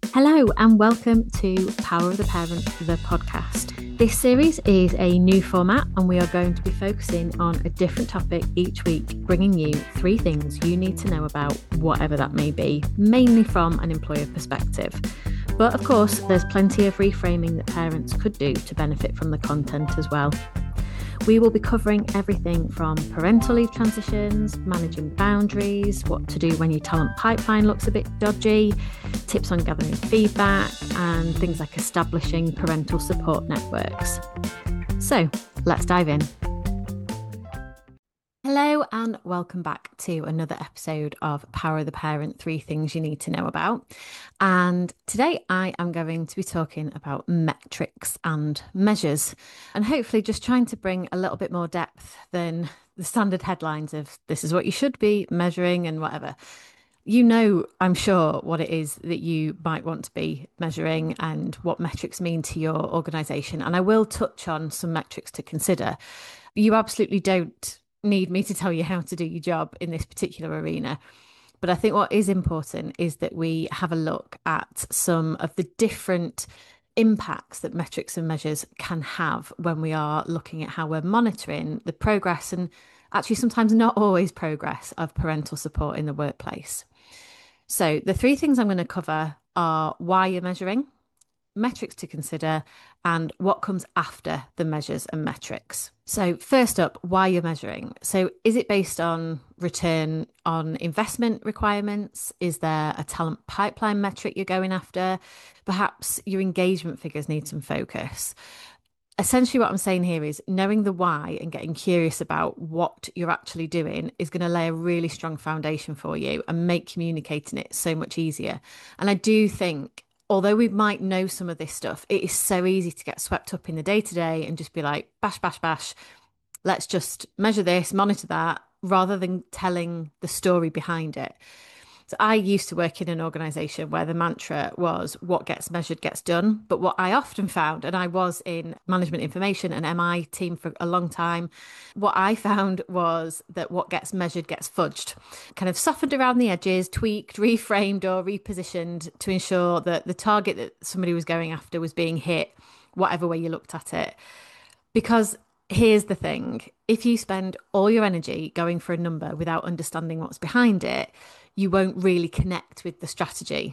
Hello and welcome to Power of the Parent, the podcast. This series is a new format and we are going to be focusing on a different topic each week, bringing you 3 things you need to know about whatever that may be, mainly from an employer perspective. But of course, there's plenty of reframing that parents could do to benefit from the content as well. We will be covering everything from parental leave transitions, managing boundaries, what to do when your talent pipeline looks a bit dodgy, tips on gathering feedback, and things like establishing parental support networks. So let's dive in. Hello and welcome back to another episode of Power of the Parent, 3 things you need to know about. And today I am going to be talking about metrics and measures and hopefully just trying to bring a little bit more depth than the standard headlines of this is what you should be measuring and whatever. You know, I'm sure what it is that you might want to be measuring and what metrics mean to your organisation. And I will touch on some metrics to consider. You absolutely don't need me to tell you how to do your job in this particular arena. But I think what is important is that we have a look at some of the different impacts that metrics and measures can have when we are looking at how we're monitoring the progress and actually sometimes not always progress of parental support in the workplace. So the 3 things I'm going to cover are why you're measuring, metrics to consider, and what comes after the measures and metrics. So first up, why you're measuring. So is it based on return on investment requirements? Is there a talent pipeline metric you're going after? Perhaps your engagement figures need some focus. Essentially, what I'm saying here is knowing the why and getting curious about what you're actually doing is going to lay a really strong foundation for you and make communicating it so much easier. And I do think although we might know some of this stuff, it is so easy to get swept up in the day to day and just be like, bash, bash, bash. Let's just measure this, monitor that, rather than telling the story behind it. So I used to work in an organisation where the mantra was what gets measured gets done. But what I often found, and I was in management information and MI team for a long time, what I found was that what gets measured gets fudged, kind of softened around the edges, tweaked, reframed or repositioned to ensure that the target that somebody was going after was being hit, whatever way you looked at it. Because here's the thing, if you spend all your energy going for a number without understanding what's behind it, you won't really connect with the strategy.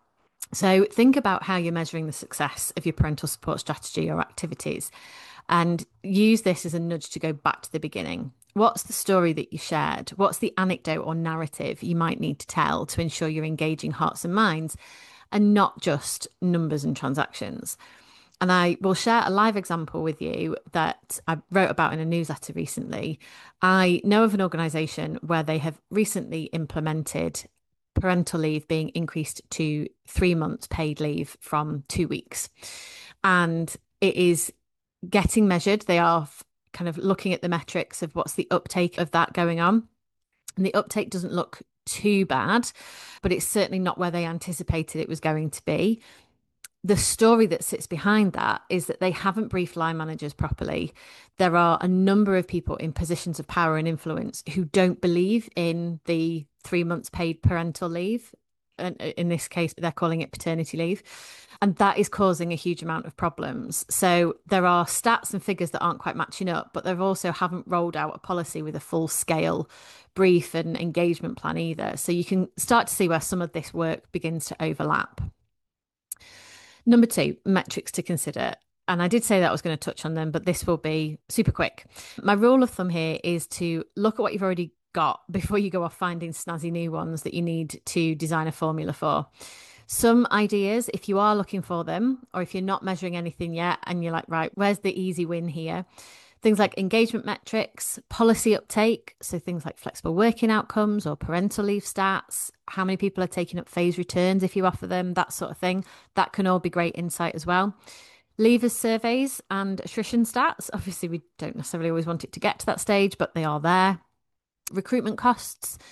So think about how you're measuring the success of your parental support strategy or activities and use this as a nudge to go back to the beginning. What's the story that you shared? What's the anecdote or narrative you might need to tell to ensure you're engaging hearts and minds and not just numbers and transactions? And I will share a live example with you that I wrote about in a newsletter recently. I know of an organisation where they have recently implemented parental leave being increased to 3 months paid leave from 2 weeks. And it is getting measured. They are kind of looking at the metrics of what's the uptake of that going on. And the uptake doesn't look too bad, but it's certainly not where they anticipated it was going to be. The story that sits behind that is that they haven't briefed line managers properly. There are a number of people in positions of power and influence who don't believe in the 3 months paid parental leave. And in this case, they're calling it paternity leave. And that is causing a huge amount of problems. So there are stats and figures that aren't quite matching up, but they also haven't rolled out a policy with a full scale brief and engagement plan either. So you can start to see where some of this work begins to overlap. Number 2, metrics to consider. And I did say that I was going to touch on them, but this will be super quick. My rule of thumb here is to look at what you've already got before you go off finding snazzy new ones that you need to design a formula for. Some ideas, if you are looking for them, or if you're not measuring anything yet and you're like, right, where's the easy win here? Things like engagement metrics, policy uptake, so things like flexible working outcomes or parental leave stats, how many people are taking up phase returns if you offer them, that sort of thing. That can all be great insight as well. Leavers surveys and attrition stats. Obviously, we don't necessarily always want it to get to that stage, but they are there. Recruitment costs.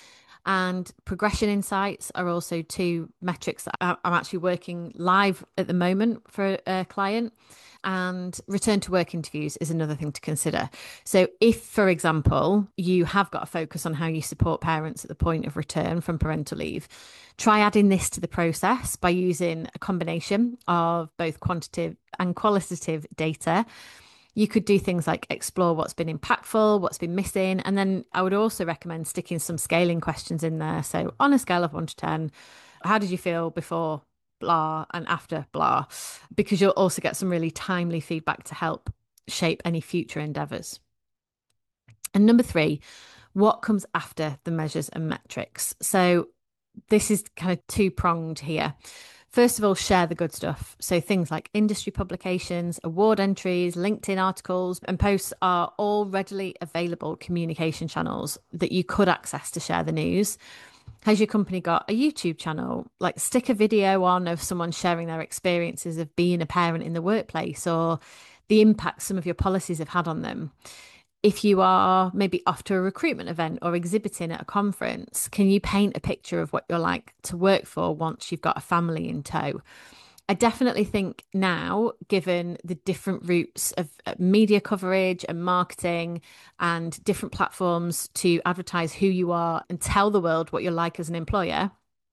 And progression insights are also two metrics that I'm actually working live at the moment for a client. And return to work interviews is another thing to consider. So, if, for example, you have got a focus on how you support parents at the point of return from parental leave, try adding this to the process by using a combination of both quantitative and qualitative data. You could do things like explore what's been impactful, what's been missing. And then I would also recommend sticking some scaling questions in there. So, on a scale of 1 to 10, how did you feel before blah and after blah? Because you'll also get some really timely feedback to help shape any future endeavours. And number 3, what comes after the measures and metrics? So, this is kind of two-pronged here. First of all, share the good stuff. So things like industry publications, award entries, LinkedIn articles, and posts are all readily available communication channels that you could access to share the news. Has your company got a YouTube channel? Like, stick a video on of someone sharing their experiences of being a parent in the workplace or the impact some of your policies have had on them. If you are maybe off to a recruitment event or exhibiting at a conference, can you paint a picture of what you're like to work for once you've got a family in tow? I definitely think now, given the different routes of media coverage and marketing and different platforms to advertise who you are and tell the world what you're like as an employer,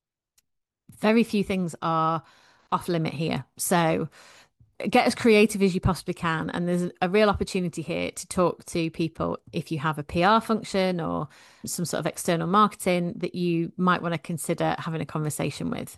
very few things are off limit here. So get as creative as you possibly can. And there's a real opportunity here to talk to people if you have a PR function or some sort of external marketing that you might want to consider having a conversation with.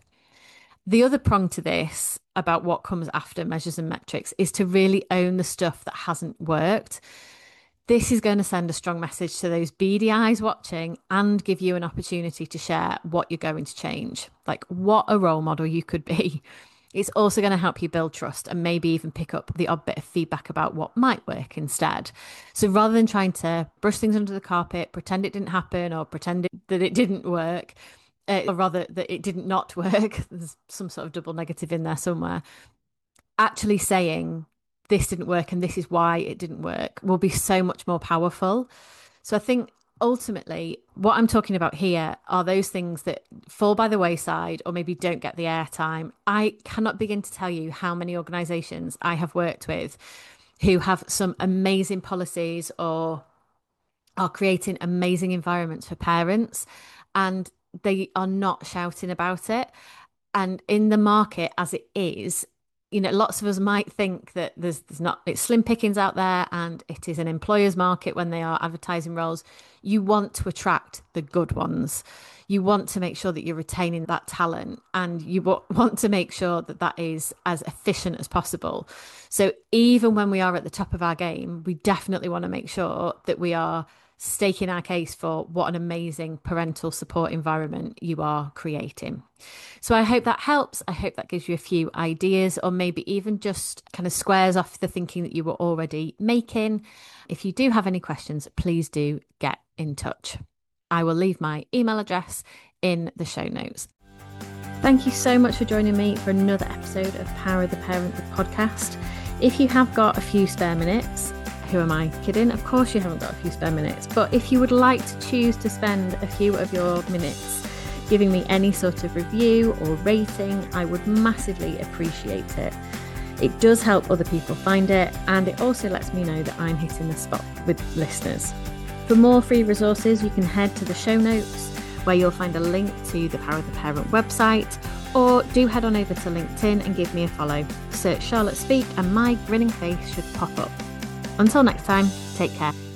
The other prong to this about what comes after measures and metrics is to really own the stuff that hasn't worked. This is going to send a strong message to those beady eyes watching and give you an opportunity to share what you're going to change, like what a role model you could be. It's also going to help you build trust and maybe even pick up the odd bit of feedback about what might work instead. So rather than trying to brush things under the carpet, pretend it didn't happen or pretend that it didn't work, or rather that it didn't not work, there's some sort of double negative in there somewhere, actually saying this didn't work and this is why it didn't work will be so much more powerful. So I think ultimately, what I'm talking about here are those things that fall by the wayside or maybe don't get the airtime. I cannot begin to tell you how many organisations I have worked with who have some amazing policies or are creating amazing environments for parents, and they are not shouting about it. And in the market as it is, lots of us might think that there's not, it's slim pickings out there and it is an employer's market when they are advertising roles. You want to attract the good ones. You want to make sure that you're retaining that talent, and you want to make sure that that is as efficient as possible. So even when we are at the top of our game, we definitely want to make sure that we are staking our case for what an amazing parental support environment you are creating. So I hope that helps. I hope that gives you a few ideas, or maybe even just kind of squares off the thinking that you were already making. If you do have any questions, please do get in touch. I will leave my email address in the show notes. Thank you so much for joining me for another episode of Power of the Parent, the podcast. If you have got a few spare minutes, who am I kidding? Of course you haven't got a few spare minutes, but if you would like to choose to spend a few of your minutes giving me any sort of review or rating, I would massively appreciate it. It does help other people find it, and it also lets me know that I'm hitting the spot with listeners. For more free resources, you can head to the show notes where you'll find a link to the Power of the Parent website, or do head on over to LinkedIn and give me a follow. Search Charlotte Speak and my grinning face should pop up. Until next time, take care.